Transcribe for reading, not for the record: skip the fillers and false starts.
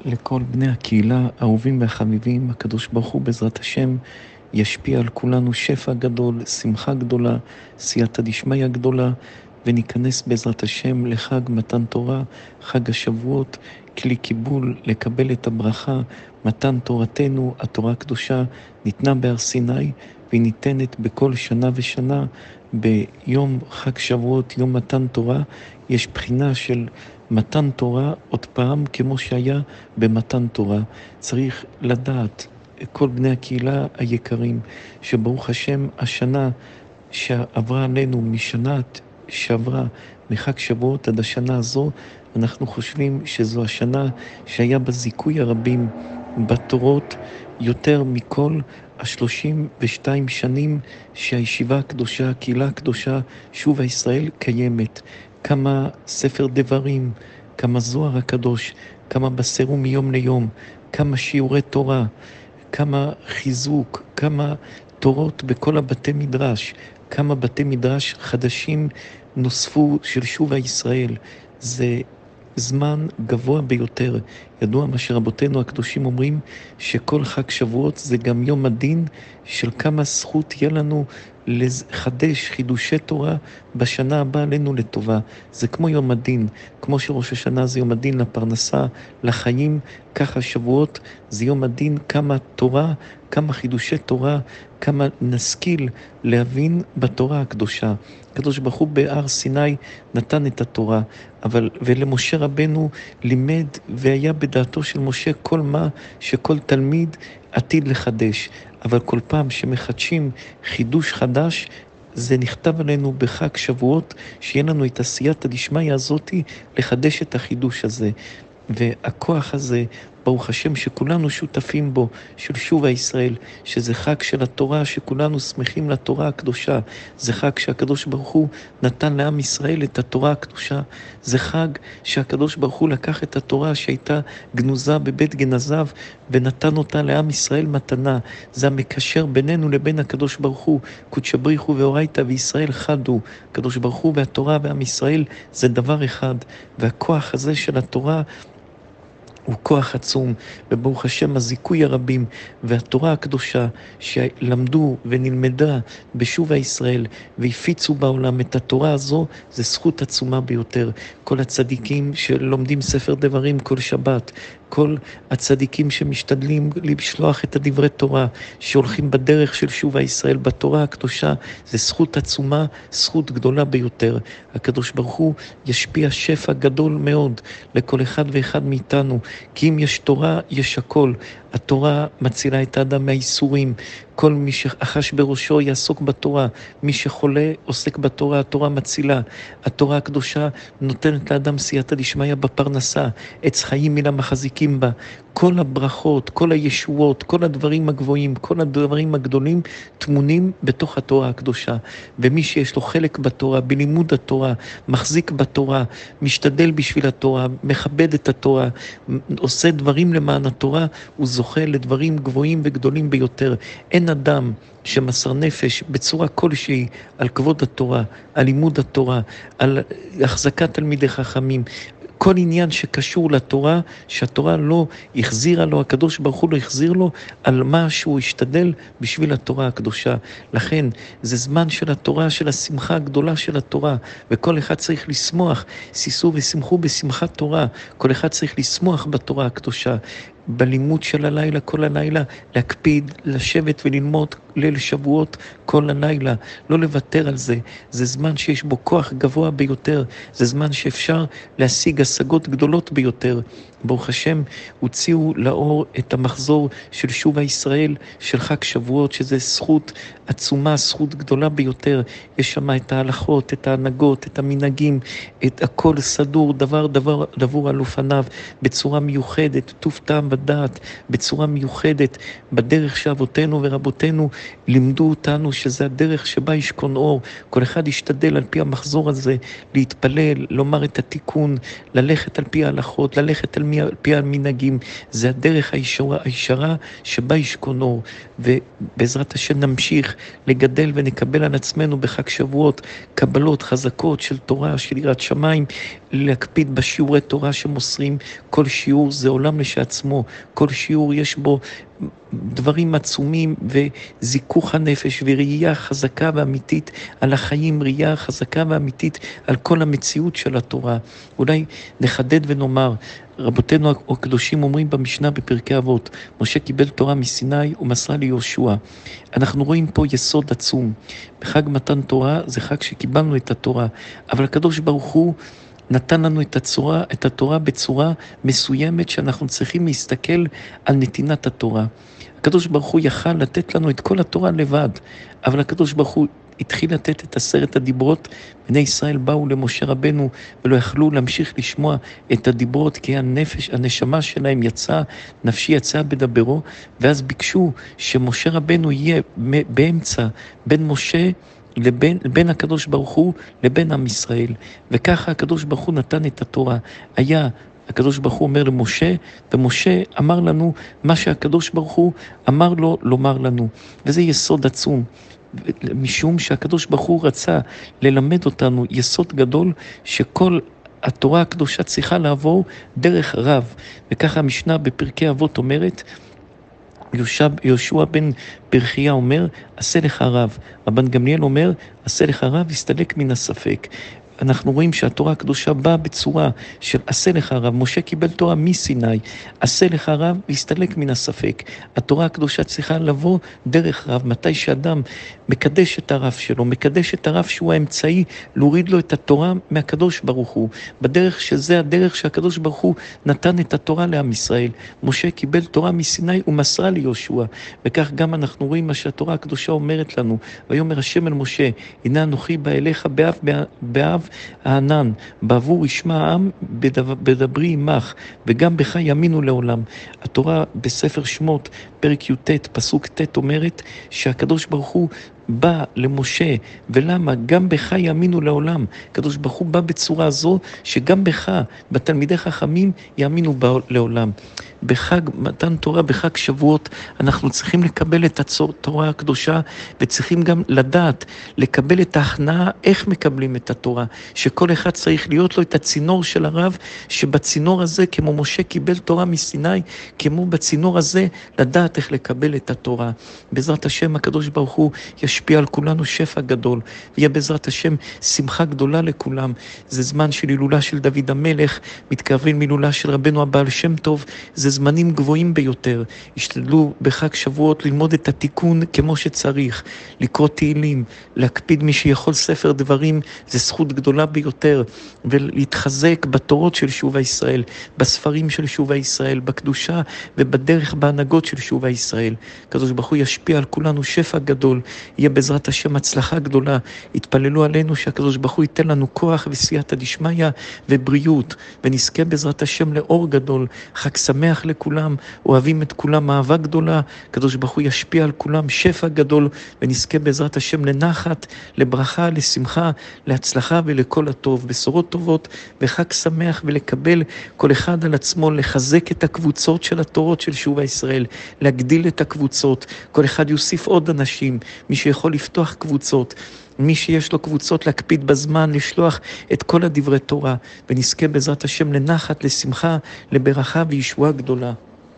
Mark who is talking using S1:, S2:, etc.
S1: לכל בני הקהילה, האהובים והחביבים, הקדוש ברוך הוא בעזרת השם ישפיע על כולנו שפע גדול, שמחה גדולה, סייעתא דשמיא גדולה, וניכנס בעזרת השם לחג מתן תורה, חג השבועות, כלי קיבול לקבל את הברכה, מתן תורתנו, התורה הקדושה, ניתנה בהר סיני, והיא ניתנת בכל שנה ושנה. ביום חג שבועות, יום מתן תורה, יש בחינה של מתן תורה עוד פעם כמו שהיה במתן תורה. צריך לדעת, כל בני הקהילה היקרים, שברוך השם השנה שעברה עלינו משנת שעברה, מחג שבועות עד השנה הזו, אנחנו חושבים שזו השנה שהיה בזיכוי הרבים בתורות יותר מכל 32 שנים שהישיבה הקדושה, הקהילה הקדושה, שובה ישראל קיימת. כמה ספר דברים, כמה זוהר הקדוש, כמה בשרו מיום ליום, כמה שיעורי תורה, כמה חיזוק, כמה תורות בכל הבתי מדרש, כמה בתי מדרש חדשים נוספו של שובה ישראל. זה זמן גבוה ביותר. ידוע מה שרבותינו הקדושים אומרים, שכל חג שבועות זה גם יום הדין של כמה זכות יהיה לנו לחדש חידושי תורה בשנה הבאה עלינו לטובה. זה כמו יום הדין, כמו שראש השנה זה יום הדין לפרנסה, לחיים, ככה שבועות זה יום הדין, כמה תורה, כמה חידושי תורה, כמה נשכיל להבין בתורה הקדושה. הקדוש ברוך הוא בהר סיני נתן את התורה, ולמשה רבנו לימד והיה בדעתו של משה כל מה שכל תלמיד עתיד לחדש. אבל כל פעם שמחדשים חידוש חדש, זה נכתב עלינו בחג שבועות, שיהיה לנו את הסייעתא דשמיא הזאת לחדש את החידוש הזה. והכוח הזה, ברוך השם שכולנו שותפים בו, של שובה ישראל, שזה חג של התורה, שכולנו שמחים לתורה הקדושה. זה חג שהקדוש ברוך הוא נתן לעם ישראל את התורה הקדושה. זה חג שהקדוש ברוך הוא לקח את התורה שהייתה גנוזה בבית גנזיו, ונתן אותה לעם ישראל מתנה. זה המקשר בינינו לבין הקדוש ברוך הוא. קודשא בריך ואורייתא וישראל חד הוא. הקדוש ברוך הוא והתורה ועם ישראל זה דבר אחד. והכוח הזה של התורה הוא כוח עצום, וברוך השם הזיכוי הרבים והתורה הקדושה שלמדו ונלמדה בשובה ישראל והפיצו בעולם את התורה הזו, זה זכות עצומה ביותר. כל הצדיקים שלומדים ספר דברים כל שבת, כל הצדיקים שמשתדלים לשלוח את הדברי תורה, שהולכים בדרך של שובה ישראל בתורה הקדושה, זה זכות עצומה, זכות גדולה ביותר. הקדוש ברוך הוא ישפיע שפע גדול מאוד לכל אחד ואחד מאיתנו, כי אם יש תורה, יש הכל. התורה מצילה את האדם מהאיסורים. כל מי שאחש בראשו יעסוק בתורה. מי שחולה עוסק בתורה, התורה מצילה. התורה הקדושה נותנת לאדם סייעתא דשמיא בפרנסה. עץ חיים מן המחזיקים בה. כל הברכות, כל הישועות, כל הדברים הגבוהים, כל הדברים הגדולים תמונים בתוך התורה הקדושה. ומי שיש לו חלק בתורה, בלימוד התורה, מחזיק בתורה, משתדל בשביל התורה, מכבד את התורה, עושה דברים למען התורה, הוא זוכה לדברים גבוהים וגדולים ביותר. אין אדם שמסר נפש בצורה כלשהי על כבוד התורה, על לימוד התורה, על החזקת תלמידי חכמים, כל עניין שקשור לתורה, שהתורה לא החזירה לו, הקדוש ברוך הוא לא החזיר לו על מה שהוא השתדל בשביל התורה הקדושה. לכן זה זמן של התורה, של השמחה הגדולה של התורה, וכל אחד צריך לשמוח, שישו ושמחו בשמחת תורה, כל אחד צריך לשמוח בתורה הקדושה. בלימוד של הלילה, כל הלילה, להקפיד, לשבת וללמוד ליל שבועות כל הלילה, לא לוותר על זה. זה זמן שיש בו כוח גבוה ביותר, זה זמן שאפשר להשיג השגות גדולות ביותר. ברוך השם, הוציאו לאור את המחזור של שובה ישראל, של חג שבועות, שזה זכות עצומה, זכות גדולה ביותר. יש שם את ההלכות, את ההנהגות, את המנהגים, את הכל סדור, דבר דבור על אופניו, בצורה מיוחדת, טוב טעם בדעת, בצורה מיוחדת, בדרך שאבותינו ורבותינו לימדו אותנו שזה הדרך שבה ישכון אור. כל אחד ישתדל על פי המחזור הזה, להתפלל, לומר את התיקון, ללכת על פי ההלכות, ללכת על פי המנהגים. זה הדרך הישרה שבה ישכון אור. ובעזרת השם נמשיך לגדל ונקבל על עצמנו בחג שבועות קבלות חזקות של תורה, של יראת שמיים, להקפיד בשיעורי תורה שמוסרים. כל שיעור זה עולם לשעצמו, כל שיעור יש בו דברים עצומים וזיכוך הנפש וראייה חזקה ואמיתית על החיים, ראייה חזקה ואמיתית על כל המציאות של התורה. אולי נחדד ונאמר, רבותינו הקדושים אומרים במשנה בפרקי אבות, משה קיבל תורה מסיני ומסרה ליהושע. אנחנו רואים פה יסוד עצום. בחג מתן תורה זה חג שקיבלנו את התורה, אבל הקדוש ברוך הוא נתן לנו את התורה בצורה מסוימת שאנחנו צריכים להסתכל על נתינת התורה. הקדוש ברוך הוא יכל לתת לנו את כל התורה לבד, אבל הקדוש ברוך הוא התחיל לתת את 10 הדיברות. בני ישראל באו למשה רבנו ולא יכלו להמשיך לשמוע את הדיברות, כי הנשמה שלהם יצאה, נפשי יצאה בדברו, ואז ביקשו שמשה רבנו יהיה באמצע בין משה בין הקדוש ברוך הוא לבין עם ישראל. וככה הקדוש ברוך הוא נתן את התורה. הקדוש ברוך הוא אומר למשה, ומשה אמר לנו מה שהקדוש ברוך הוא אמר לו לומר לנו. וזה יסוד עצום, משום שהקדוש ברוך הוא רצה ללמד אותנו יסוד גדול, שכל התורה הקדושה צריכה לעבור דרך רב. וככה המשנה בפרקי אבות אומרת, יהושע בן פרחיה אומר, עשה לך רב. רבן גמליאל אומר, עשה לך רב, הסתלק מן הספק. אנחנו רואים שהתורה הקדושה באה בצורה של עשה לך רב. משה קיבל תורה מסיני, עשה לך רב והסתלק מן הספק. התורה הקדושה צריכה לבוא דרך רב. מתי שאדם מקדש את הרב שלו, מקדש את הרב שהוא האמצעי להוריד לו את התורה מהקדוש ברוך הוא, בדרך שזה הדרך שהקדוש ברוך הוא נתן את התורה לעם ישראל. משה קיבל תורה מסיני ומסרה ליהושע, וכך גם אנחנו רואים מה שהתורה הקדושה אומרת לנו. ויאמר השם אל משה, הנה אנוכי בא אליך באב הענן, בעבור ישמע העם בדברי עמך, וגם בך יאמינו לעולם. התורה בספר שמות פרק י"ט פסוק ט' אומרת שהקדוש ברוך הוא בא למשה, ולמה? גם בך יאמינו לעולם. הקדוש ברוך הוא בא בצורה זו שגם בך, בתלמידי חכמים, יאמינו לעולם. בחג מתן תורה, בחג שבועות, אנחנו צריכים לקבל את התורה הקדושה, וצריכים גם לדעת, לקבל את ההכנעה, איך מקבלים את התורה, שכל אחד צריך להיות לו את הצינור של הרב, שבצינור הזה, כמו משה קיבל תורה מסיני, כמו בצינור הזה, לדעת איך לקבל את התורה. בעזרת השם, הקדוש ברוך הוא ישפיע על כולנו שפע גדול, ויהיה בעזרת השם שמחה גדולה לכולם. זה זמן של הילולה של דוד המלך, מתקרבים הילולה של רבנו הבעל שם טוב, זה זמנים גבוהים ביותר. השתדלו בחג שבועות ללמוד את התיקון כמו שצריך, לקרוא תהילים, להקפיד מי שיכול ספר דברים, זה זכות גדולה ביותר, ולהתחזק בתורות של שוב ישראל, בספרים של שוב ישראל, בקדושה ובדרך בהנהגות של שוב ישראל. הקדוש ברוך הוא ישפיע על כולנו שפע גדול, יהיה בעזרת השם הצלחה גדולה. התפללו עלינו שהקדוש ברוך הוא ייתן לנו כוח וסייעתא דשמיא ובריאות, ונזכה בעזרת השם לאור גדול. חג שמח לכולם, אוהבים את כולם אהבה גדולה. הקדוש ברוך הוא ישפיע על כולם שפע גדול, ונזכה בעזרת השם לנחת, לברכה, לשמחה, להצלחה ולכל הטוב, בשורות טובות וחג שמח, ולקבל כל אחד על עצמו, לחזק את הקבוצות של התורות של שוב ישראל, להגדיל את הקבוצות, כל אחד יוסיף עוד אנשים, מי שיכול לפתוח קבוצות, מי שיש לו קבוצות להקפיד בזמן, לשלוח את כל הדברי תורה, ונזכה בעזרת השם לנחת, לשמחה, לברכה וישועה גדולה.